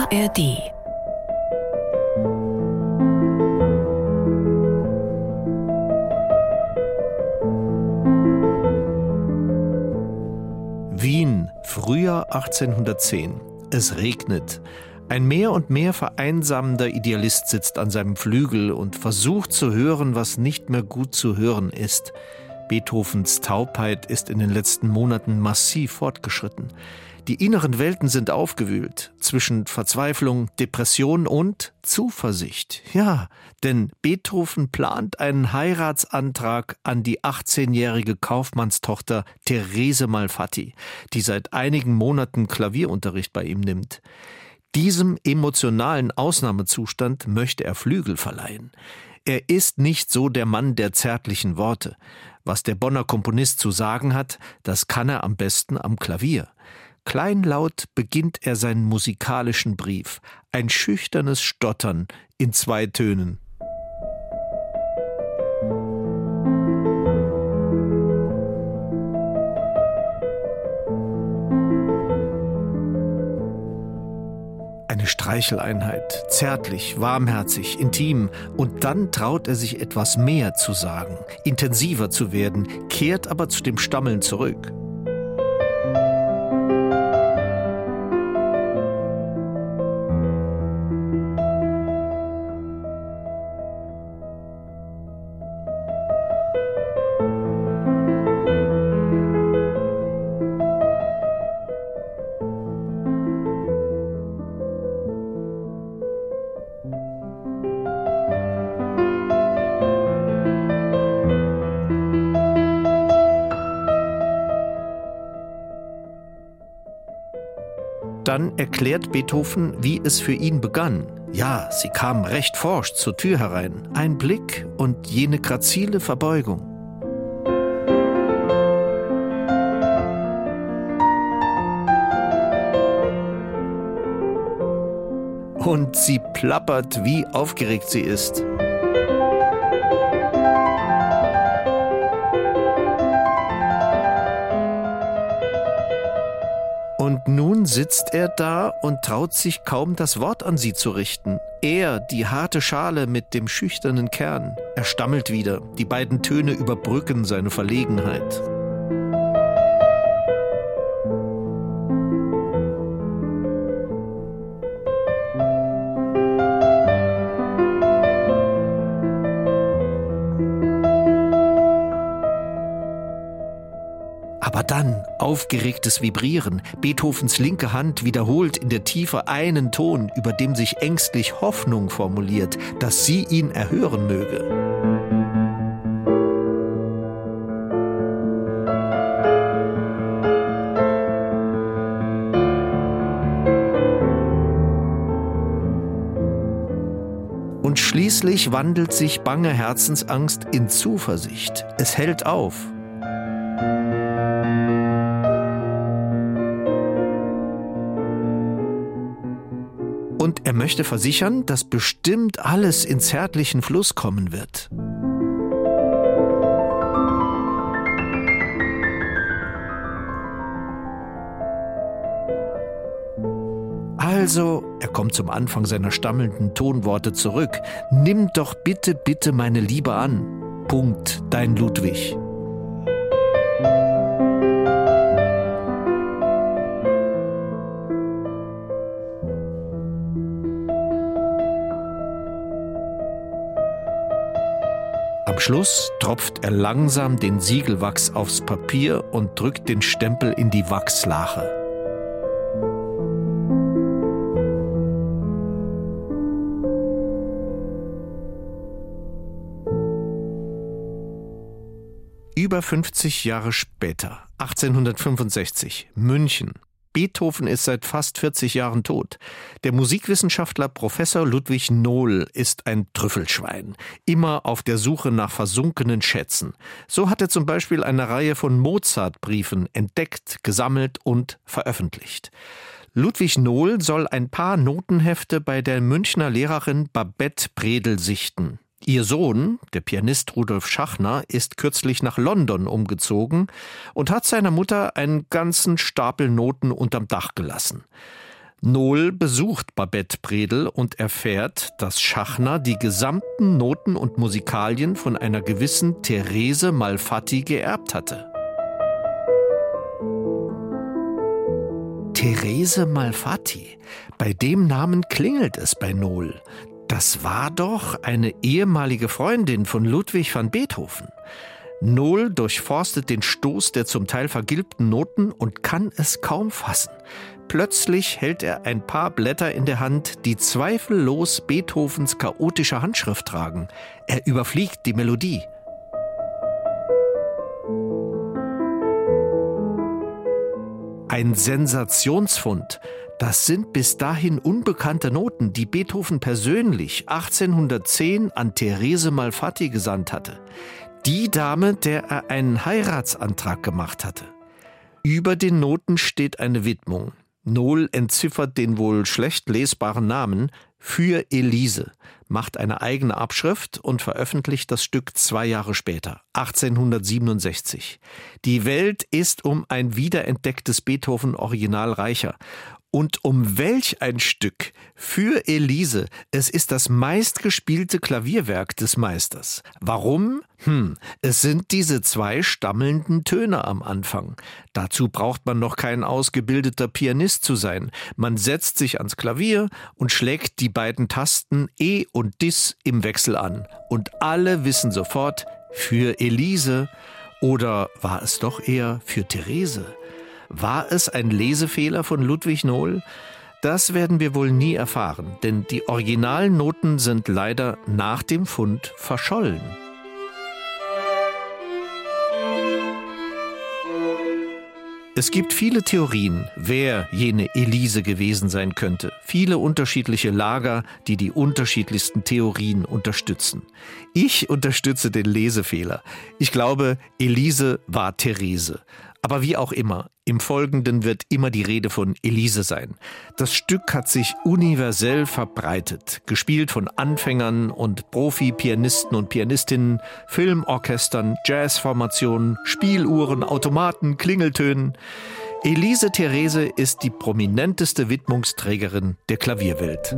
ARD. Wien, Frühjahr 1810. Es regnet. Ein mehr und mehr vereinsamender Idealist sitzt an seinem Flügel und versucht zu hören, was nicht mehr gut zu hören ist. Beethovens Taubheit ist in den letzten Monaten massiv fortgeschritten. Die inneren Welten sind aufgewühlt, zwischen Verzweiflung, Depression und Zuversicht. Ja, denn Beethoven plant einen Heiratsantrag an die 18-jährige Kaufmannstochter Therese Malfatti, die seit einigen Monaten Klavierunterricht bei ihm nimmt. Diesem emotionalen Ausnahmezustand möchte er Flügel verleihen. Er ist nicht so der Mann der zärtlichen Worte. Was der Bonner Komponist zu sagen hat, das kann er am besten am Klavier. Kleinlaut beginnt er seinen musikalischen Brief, ein schüchternes Stottern in 2 Tönen. Eine Streicheleinheit, zärtlich, warmherzig, intim, und dann traut er sich etwas mehr zu sagen, intensiver zu werden, kehrt aber zu dem Stammeln zurück. Dann erklärt Beethoven, wie es für ihn begann. Ja, sie kam recht forsch zur Tür herein. Ein Blick und jene grazile Verbeugung. Und sie plappert, wie aufgeregt sie ist. Und nun sitzt er da und traut sich kaum, das Wort an sie zu richten. Er, die harte Schale mit dem schüchternen Kern. Er stammelt wieder. Die beiden Töne überbrücken seine Verlegenheit. Aber dann aufgeregtes Vibrieren. Beethovens linke Hand wiederholt in der Tiefe einen Ton, über dem sich ängstlich Hoffnung formuliert, dass sie ihn erhören möge. Und schließlich wandelt sich bange Herzensangst in Zuversicht. Es hält auf. Und er möchte versichern, dass bestimmt alles in zärtlichen Fluss kommen wird. Also, er kommt zum Anfang seiner stammelnden Tonworte zurück. Nimm doch bitte, bitte meine Liebe an. Punkt, dein Ludwig. Am Schluss tropft er langsam den Siegelwachs aufs Papier und drückt den Stempel in die Wachslache. Über 50 Jahre später, 1865, München. Beethoven ist seit fast 40 Jahren tot. Der Musikwissenschaftler Professor Ludwig Nohl ist ein Trüffelschwein, immer auf der Suche nach versunkenen Schätzen. So hat er zum Beispiel eine Reihe von Mozart-Briefen entdeckt, gesammelt und veröffentlicht. Ludwig Nohl soll ein paar Notenhefte bei der Münchner Lehrerin Babette Bredel sichten. Ihr Sohn, der Pianist Rudolf Schachner, ist kürzlich nach London umgezogen und hat seiner Mutter einen ganzen Stapel Noten unterm Dach gelassen. Nohl besucht Babette Bredel und erfährt, dass Schachner die gesamten Noten und Musikalien von einer gewissen Therese Malfatti geerbt hatte. Therese Malfatti, bei dem Namen klingelt es bei Nohl. Das war doch eine ehemalige Freundin von Ludwig van Beethoven. Nohl durchforstet den Stoß der zum Teil vergilbten Noten und kann es kaum fassen. Plötzlich hält er ein paar Blätter in der Hand, die zweifellos Beethovens chaotische Handschrift tragen. Er überfliegt die Melodie. Ein Sensationsfund. Das sind bis dahin unbekannte Noten, die Beethoven persönlich 1810 an Therese Malfatti gesandt hatte. Die Dame, der er einen Heiratsantrag gemacht hatte. Über den Noten steht eine Widmung. Nohl entziffert den wohl schlecht lesbaren Namen für Elise, macht eine eigene Abschrift und veröffentlicht das Stück 2 Jahre später, 1867. Die Welt ist um ein wiederentdecktes Beethoven-Original reicher. Und um welch ein Stück! Für Elise. Es ist das meistgespielte Klavierwerk des Meisters. Warum? Es sind diese 2 stammelnden Töne am Anfang. Dazu braucht man noch kein ausgebildeter Pianist zu sein. Man setzt sich ans Klavier und schlägt die beiden Tasten E und Dis im Wechsel an. Und alle wissen sofort, für Elise. Oder war es doch eher für Therese? War es ein Lesefehler von Ludwig Nohl? Das werden wir wohl nie erfahren, denn die originalen Noten sind leider nach dem Fund verschollen. Es gibt viele Theorien, wer jene Elise gewesen sein könnte. Viele unterschiedliche Lager, die die unterschiedlichsten Theorien unterstützen. Ich unterstütze den Lesefehler. Ich glaube, Elise war Therese. Aber wie auch immer, im Folgenden wird immer die Rede von Elise sein. Das Stück hat sich universell verbreitet, gespielt von Anfängern und Profi-Pianisten und Pianistinnen, Filmorchestern, Jazzformationen, Spieluhren, Automaten, Klingeltönen. Elise Therese ist die prominenteste Widmungsträgerin der Klavierwelt.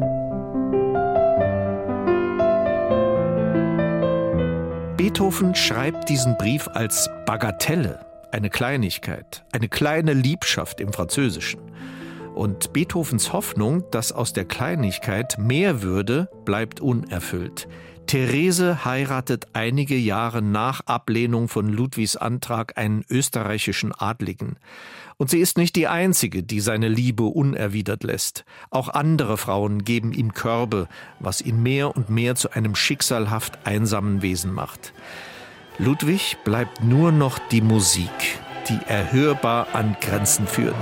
Beethoven schreibt diesen Brief als Bagatelle. Eine Kleinigkeit, eine kleine Liebschaft im Französischen. Und Beethovens Hoffnung, dass aus der Kleinigkeit mehr würde, bleibt unerfüllt. Therese heiratet einige Jahre nach Ablehnung von Ludwigs Antrag einen österreichischen Adligen. Und sie ist nicht die einzige, die seine Liebe unerwidert lässt. Auch andere Frauen geben ihm Körbe, was ihn mehr und mehr zu einem schicksalhaft einsamen Wesen macht. Ludwig bleibt nur noch die Musik, die er hörbar an Grenzen führt.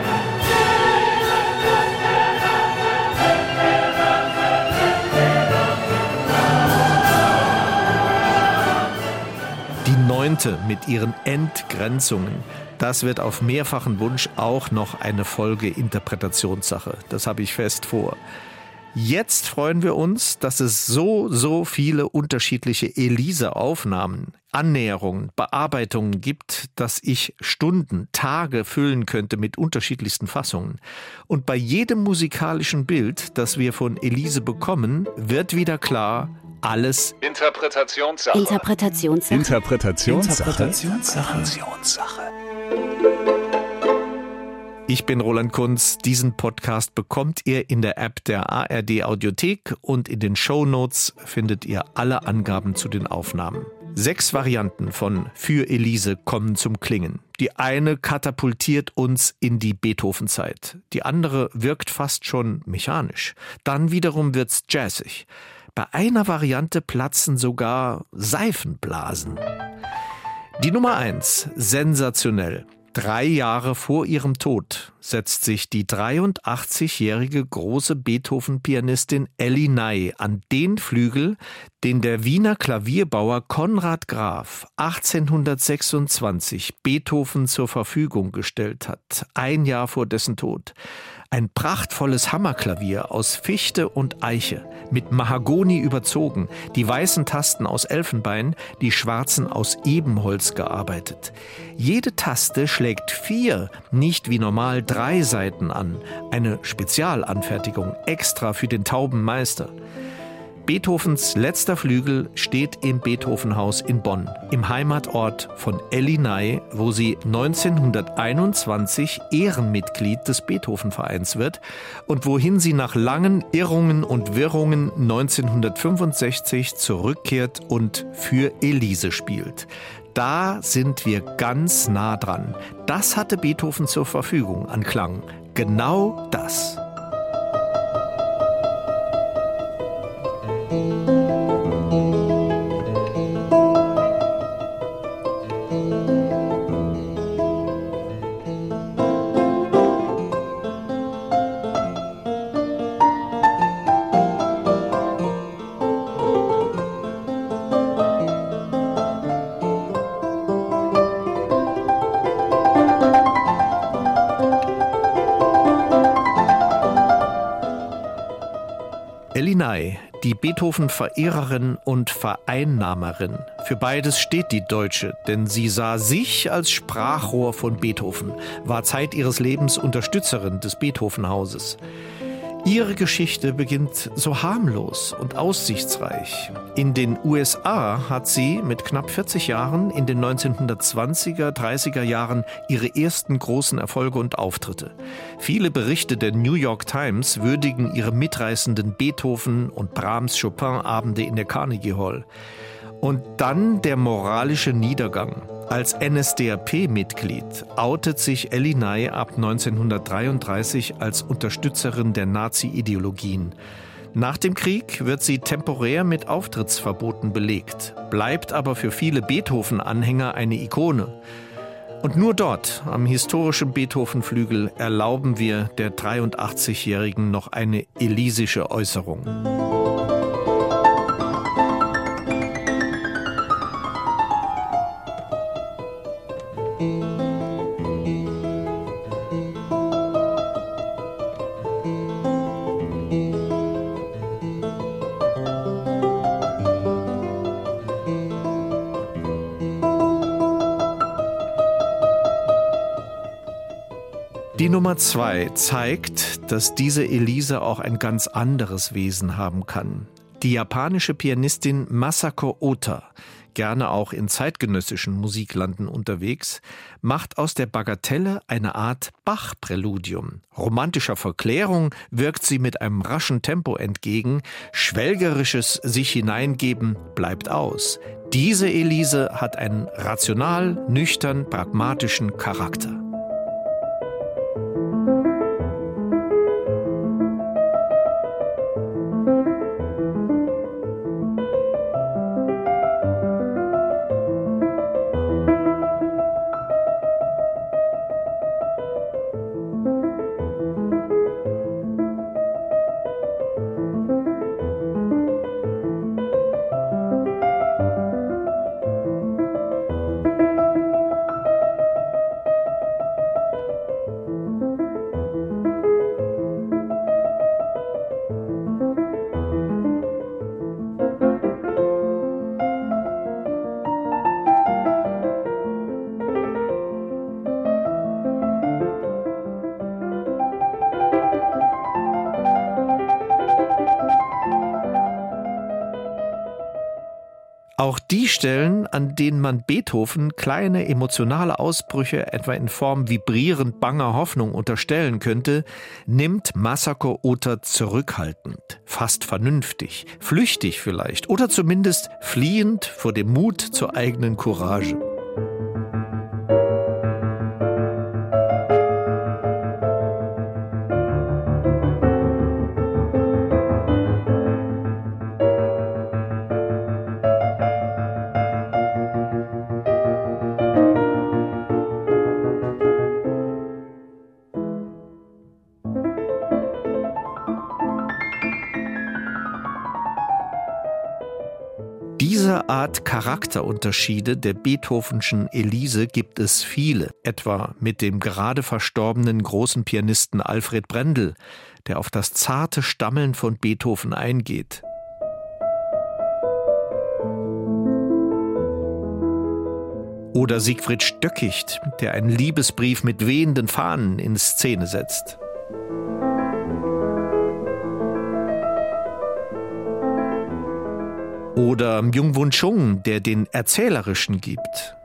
Die 9. mit ihren Entgrenzungen, das wird auf mehrfachen Wunsch auch noch eine Folge Interpretationssache. Das habe ich fest vor. Jetzt freuen wir uns, dass es so viele unterschiedliche Elise-Aufnahmen, Annäherungen, Bearbeitungen gibt, dass ich Stunden, Tage füllen könnte mit unterschiedlichsten Fassungen. Und bei jedem musikalischen Bild, das wir von Elise bekommen, wird wieder klar, alles Interpretationssache. Interpretationssache. Ich bin Roland Kunz. Diesen Podcast bekommt ihr in der App der ARD Audiothek und in den Shownotes findet ihr alle Angaben zu den Aufnahmen. 6 Varianten von Für Elise kommen zum Klingen. Die eine katapultiert uns in die Beethoven-Zeit. Die andere wirkt fast schon mechanisch. Dann wiederum wird's jazzig. Bei einer Variante platzen sogar Seifenblasen. Die Nummer 1, sensationell. 3 Jahre vor ihrem Tod setzt sich die 83-jährige große Beethoven-Pianistin Elly Ney an den Flügel, den der Wiener Klavierbauer Konrad Graf 1826 Beethoven zur Verfügung gestellt hat, 1 Jahr vor dessen Tod. Ein prachtvolles Hammerklavier aus Fichte und Eiche, mit Mahagoni überzogen, die weißen Tasten aus Elfenbein, die schwarzen aus Ebenholz gearbeitet. Jede Taste schlägt 4, nicht wie normal 3 Saiten an. Eine Spezialanfertigung, extra für den tauben Meister. Beethovens letzter Flügel steht im Beethovenhaus in Bonn, im Heimatort von Elly Ney, wo sie 1921 Ehrenmitglied des Beethovenvereins wird und wohin sie nach langen Irrungen und Wirrungen 1965 zurückkehrt und für Elise spielt. Da sind wir ganz nah dran. Das hatte Beethoven zur Verfügung an Klang. Genau das. Elly Ney, die Beethoven-Verehrerin und Vereinnahmerin. Für beides steht die Deutsche, denn sie sah sich als Sprachrohr von Beethoven, war Zeit ihres Lebens Unterstützerin des Beethovenhauses. Ihre Geschichte beginnt so harmlos und aussichtsreich. In den USA hat sie mit knapp 40 Jahren in den 1920er, 30er Jahren ihre ersten großen Erfolge und Auftritte. Viele Berichte der New York Times würdigen ihre mitreißenden Beethoven- und Brahms-Chopin-Abende in der Carnegie Hall. Und dann der moralische Niedergang. Als NSDAP-Mitglied outet sich Elly Ney ab 1933 als Unterstützerin der Nazi-Ideologien. Nach dem Krieg wird sie temporär mit Auftrittsverboten belegt, bleibt aber für viele Beethoven-Anhänger eine Ikone. Und nur dort, am historischen Beethoven-Flügel, erlauben wir der 83-Jährigen noch eine elisische Äußerung. Die Nummer 2 zeigt, dass diese Elise auch ein ganz anderes Wesen haben kann. Die japanische Pianistin Masako Ota, gerne auch in zeitgenössischen Musiklanden unterwegs, macht aus der Bagatelle eine Art Bach-Präludium. Romantischer Verklärung wirkt sie mit einem raschen Tempo entgegen, schwelgerisches sich hineingeben bleibt aus. Diese Elise hat einen rational, nüchtern, pragmatischen Charakter. Auch die Stellen, an denen man Beethoven kleine emotionale Ausbrüche, etwa in Form vibrierend banger Hoffnung, unterstellen könnte, nimmt Masako Ota zurückhaltend, fast vernünftig, flüchtig vielleicht oder zumindest fliehend vor dem Mut zur eigenen Courage. Diese Diese Art Charakterunterschiede der Beethovenschen Elise gibt es viele, etwa mit dem gerade verstorbenen großen Pianisten Alfred Brendel, der auf das zarte Stammeln von Beethoven eingeht. Oder Siegfried Stöckicht, der einen Liebesbrief mit wehenden Fahnen in Szene setzt. Oder Myung-Whun Chung, der den Erzählerischen gibt.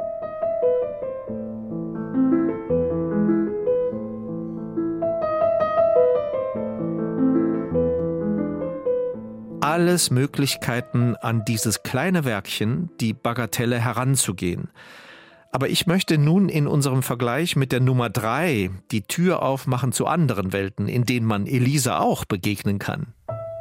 Alles Möglichkeiten, an dieses kleine Werkchen, die Bagatelle, heranzugehen. Aber ich möchte nun in unserem Vergleich mit der Nummer 3 die Tür aufmachen zu anderen Welten, in denen man Elise auch begegnen kann.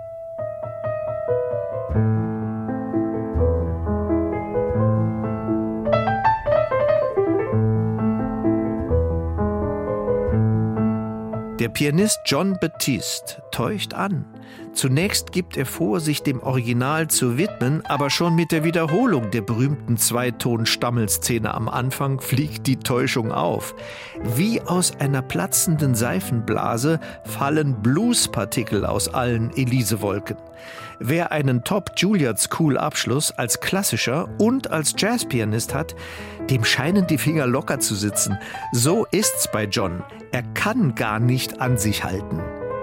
Der Pianist Jon Batiste täuscht an. Zunächst gibt er vor, sich dem Original zu widmen, aber schon mit der Wiederholung der berühmten Zweiton-Stammelszene am Anfang fliegt die Täuschung auf. Wie aus einer platzenden Seifenblase fallen Bluespartikel aus allen Elise-Wolken. Wer einen Top-Juilliard-School-Abschluss als klassischer und als Jazzpianist hat, dem scheinen die Finger locker zu sitzen. So ist's bei Jon. Er kann gar nicht an sich halten.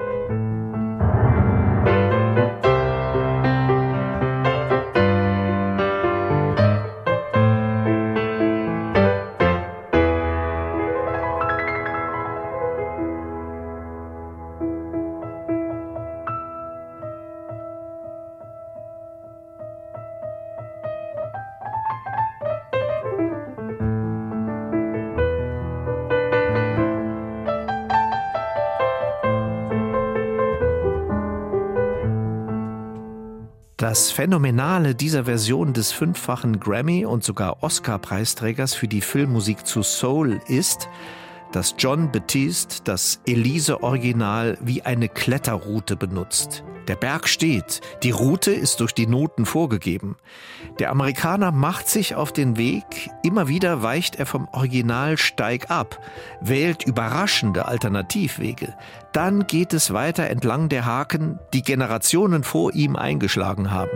Das Phänomenale dieser Version des 5-fachen Grammy- und sogar Oscar-Preisträgers für die Filmmusik zu Soul ist, dass Jon Batiste das Elise-Original wie eine Kletterroute benutzt. Der Berg steht, die Route ist durch die Noten vorgegeben. Der Amerikaner macht sich auf den Weg, immer wieder weicht er vom Originalsteig ab, wählt überraschende Alternativwege. Dann geht es weiter entlang der Haken, die Generationen vor ihm eingeschlagen haben.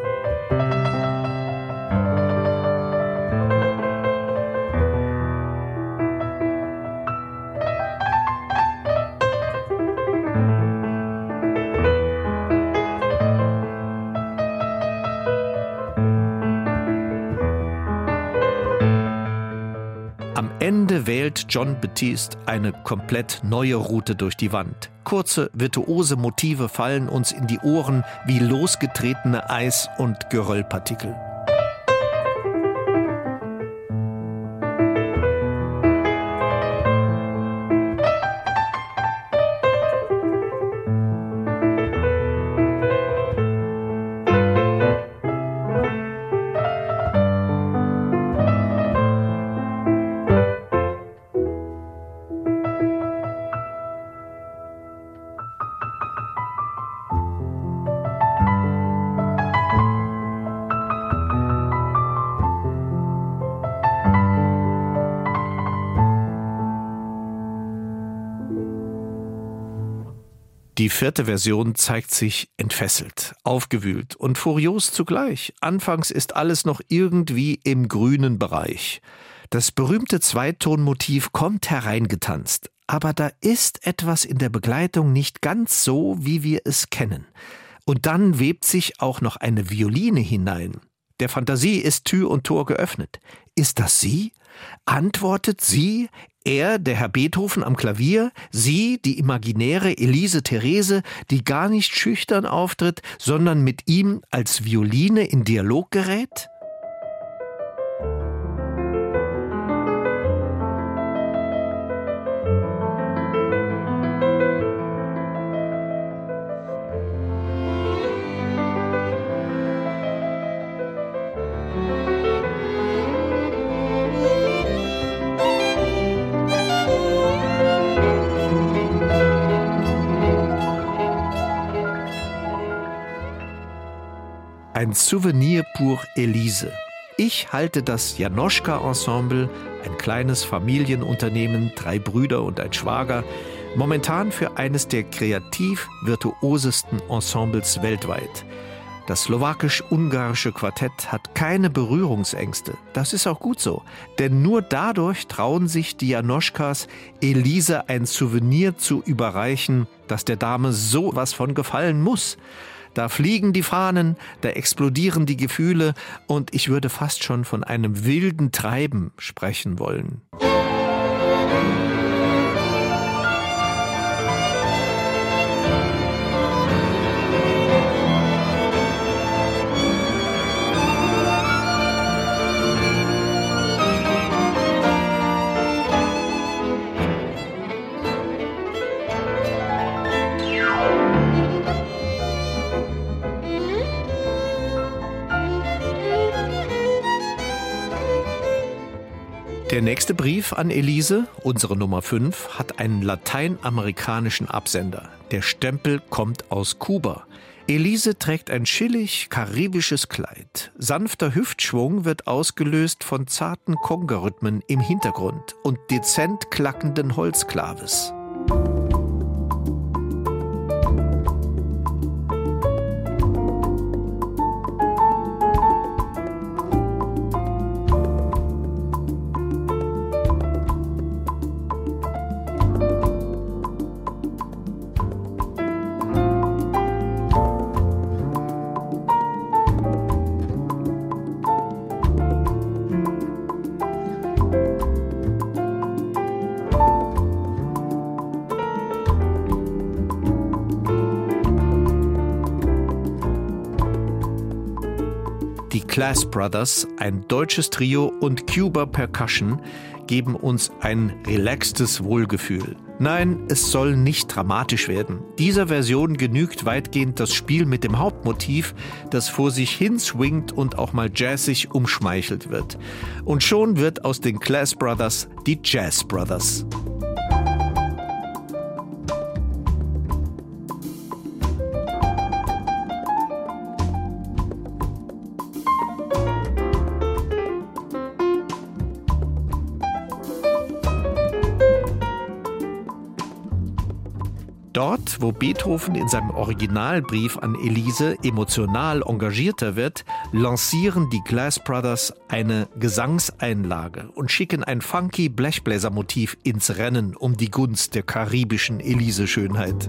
Am Ende wählt Jon Batiste eine komplett neue Route durch die Wand. Kurze, virtuose Motive fallen uns in die Ohren wie losgetretene Eis- und Geröllpartikel. Die 4. Version zeigt sich entfesselt, aufgewühlt und furios zugleich. Anfangs ist alles noch irgendwie im grünen Bereich. Das berühmte Zweitonmotiv kommt hereingetanzt, aber da ist etwas in der Begleitung nicht ganz so, wie wir es kennen. Und dann webt sich auch noch eine Violine hinein. Der Fantasie ist Tür und Tor geöffnet. Ist das sie? Antwortet sie? Er, der Herr Beethoven am Klavier, sie, die imaginäre Elise Therese, die gar nicht schüchtern auftritt, sondern mit ihm als Violine in Dialog gerät? ein Souvenir pour Elise. Ich halte das Janoschka-Ensemble, ein kleines Familienunternehmen, 3 Brüder und ein Schwager, momentan für eines der kreativ virtuosesten Ensembles weltweit. Das slowakisch-ungarische Quartett hat keine Berührungsängste. Das ist auch gut so, denn nur dadurch trauen sich die Janoschkas, Elise ein Souvenir zu überreichen, das der Dame so was von gefallen muss. Da fliegen die Fahnen, da explodieren die Gefühle und ich würde fast schon von einem wilden Treiben sprechen wollen. Der nächste Brief an Elise, unsere Nummer 5, hat einen lateinamerikanischen Absender. Der Stempel kommt aus Kuba. Elise trägt ein chillig karibisches Kleid. Sanfter Hüftschwung wird ausgelöst von zarten Conga-Rhythmen im Hintergrund und dezent klackenden Holzklaves. Die Class Brothers, ein deutsches Trio und Cuba Percussion geben uns ein relaxtes Wohlgefühl. Nein, es soll nicht dramatisch werden. Dieser Version genügt weitgehend das Spiel mit dem Hauptmotiv, das vor sich hin swingt und auch mal jazzig umschmeichelt wird. Und schon wird aus den Class Brothers die Jazz Brothers. Dort, wo Beethoven in seinem Originalbrief an Elise emotional engagierter wird, lancieren die Class Brothers eine Gesangseinlage und schicken ein funky Blechbläsermotiv ins Rennen um die Gunst der karibischen Elise-Schönheit.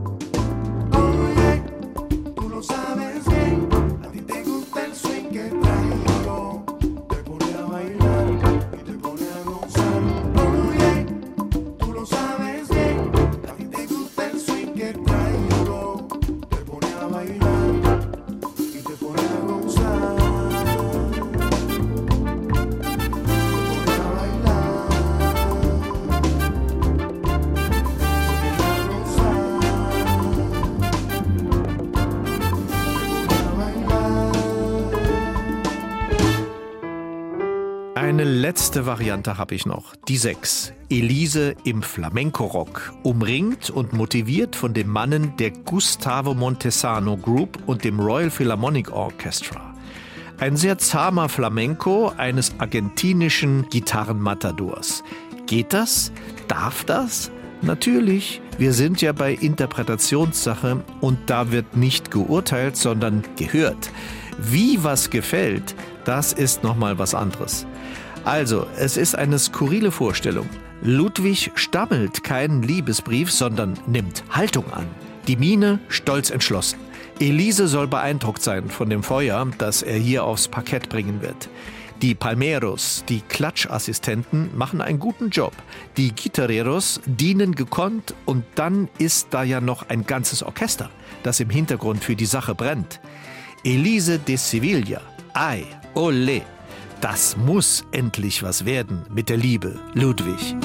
Eine letzte Variante habe ich noch, die 6. Elise im Flamenco-Rock, umringt und motiviert von den Mannen der Gustavo Montesano Group und dem Royal Philharmonic Orchestra. Ein sehr zahmer Flamenco eines argentinischen Gitarrenmatadors. Geht das? Darf das? Natürlich, wir sind ja bei Interpretationssache und da wird nicht geurteilt, sondern gehört. Wie was gefällt, das ist nochmal was anderes. Also, es ist eine skurrile Vorstellung. Ludwig stammelt keinen Liebesbrief, sondern nimmt Haltung an. Die Miene stolz entschlossen. Elise soll beeindruckt sein von dem Feuer, das er hier aufs Parkett bringen wird. Die Palmeros, die Klatschassistenten, machen einen guten Job. Die Guitarreros dienen gekonnt und dann ist da ja noch ein ganzes Orchester, das im Hintergrund für die Sache brennt. Elise de Sevilla, ay, olé. Das muss endlich was werden mit der Liebe, Ludwig.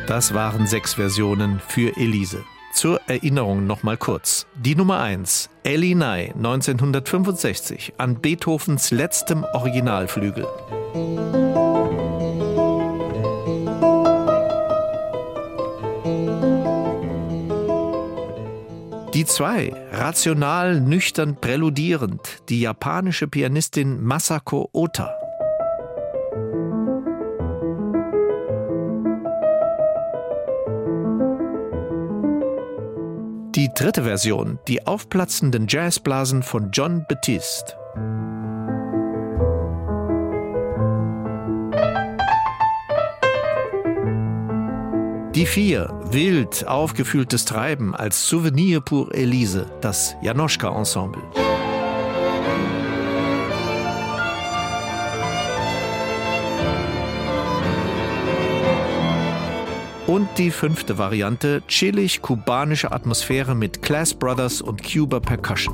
Das waren 6 Versionen für Elise. Zur Erinnerung noch mal kurz. Die Nummer 1, Ellie Nye, 1965, an Beethovens letztem Originalflügel. Die 2, rational, nüchtern, präludierend, die japanische Pianistin Masako Ota. Die 3. Version, die aufplatzenden Jazzblasen von Jon Batiste. Die 4, wild aufgefühltes Treiben als Souvenir pour Elise, das Janoschka-Ensemble. Und die 5. Variante, chillig-kubanische Atmosphäre mit Class Brothers und Cuba Percussion.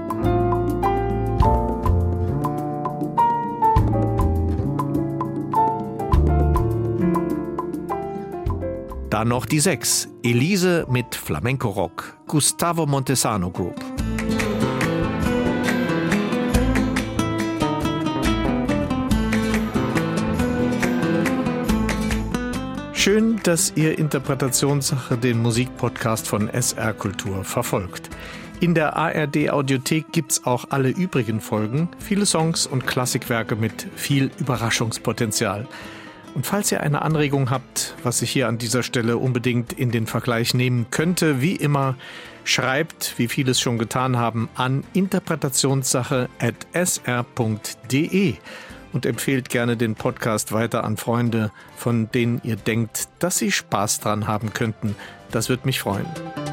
Dann noch die 6, Elise mit Flamenco-Rock, Gustavo Montesano Group. Schön, dass ihr Interpretationssache den Musikpodcast von SR Kultur verfolgt. In der ARD-Audiothek gibt's auch alle übrigen Folgen, viele Songs und Klassikwerke mit viel Überraschungspotenzial. Und falls ihr eine Anregung habt, was ich hier an dieser Stelle unbedingt in den Vergleich nehmen könnte, wie immer, schreibt, wie viele es schon getan haben, an interpretationssache@sr.de. Und empfehlt gerne den Podcast weiter an Freunde, von denen ihr denkt, dass sie Spaß dran haben könnten. Das würde mich freuen.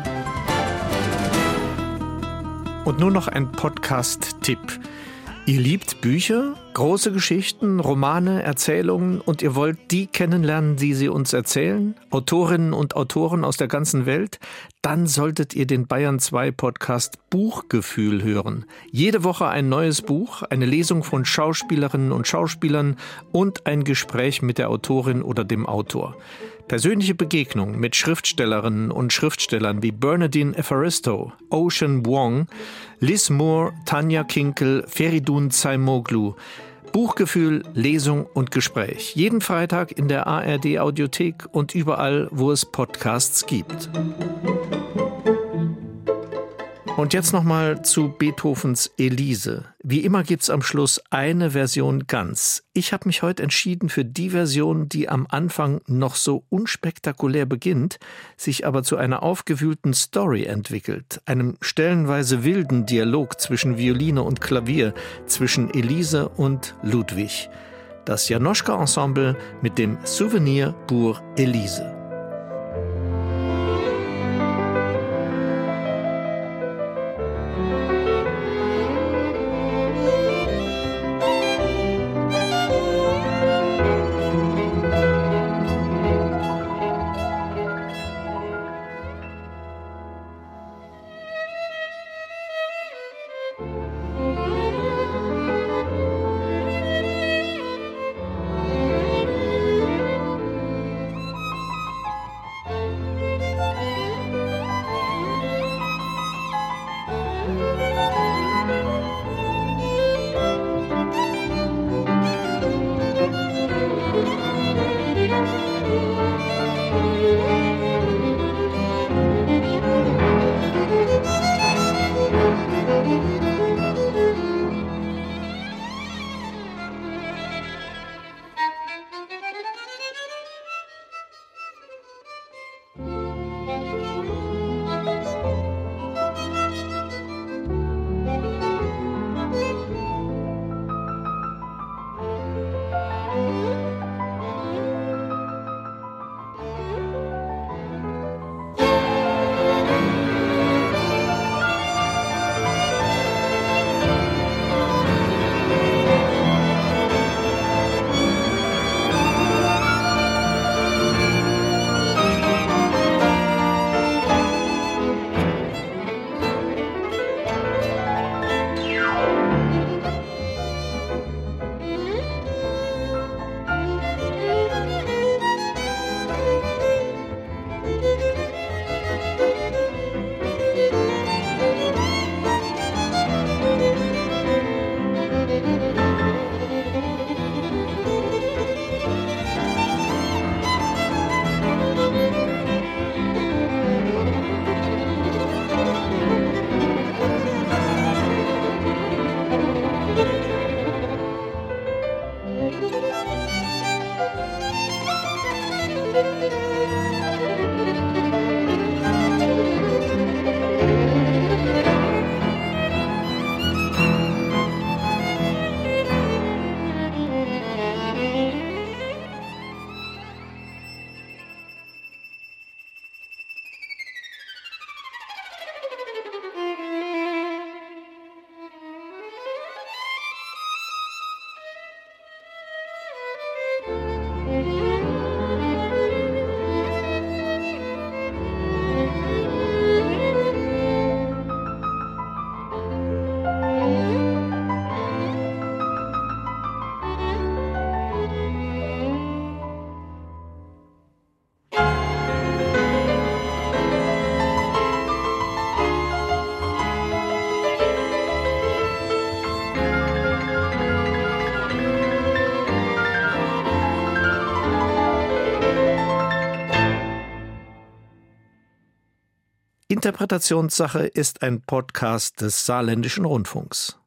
Und nun noch ein Podcast-Tipp. Ihr liebt Bücher, große Geschichten, Romane, Erzählungen und ihr wollt die kennenlernen, die sie uns erzählen? Autorinnen und Autoren aus der ganzen Welt? Dann solltet ihr den Bayern 2 Podcast Buchgefühl hören. Jede Woche ein neues Buch, eine Lesung von Schauspielerinnen und Schauspielern und ein Gespräch mit der Autorin oder dem Autor. Persönliche Begegnungen mit Schriftstellerinnen und Schriftstellern wie Bernardine Evaristo, Ocean Vuong, Liz Moore, Tanja Kinkel, Feridun Zaimoglu. Buchgefühl, Lesung und Gespräch. Jeden Freitag in der ARD-Audiothek und überall, wo es Podcasts gibt. Und jetzt nochmal zu Beethovens Elise. Wie immer gibt's am Schluss eine Version ganz. Ich habe mich heute entschieden für die Version, die am Anfang noch so unspektakulär beginnt, sich aber zu einer aufgewühlten Story entwickelt, einem stellenweise wilden Dialog zwischen Violine und Klavier, zwischen Elise und Ludwig. Das Janoschka-Ensemble mit dem Souvenir pour Elise. Interpretationssache ist ein Podcast des Saarländischen Rundfunks.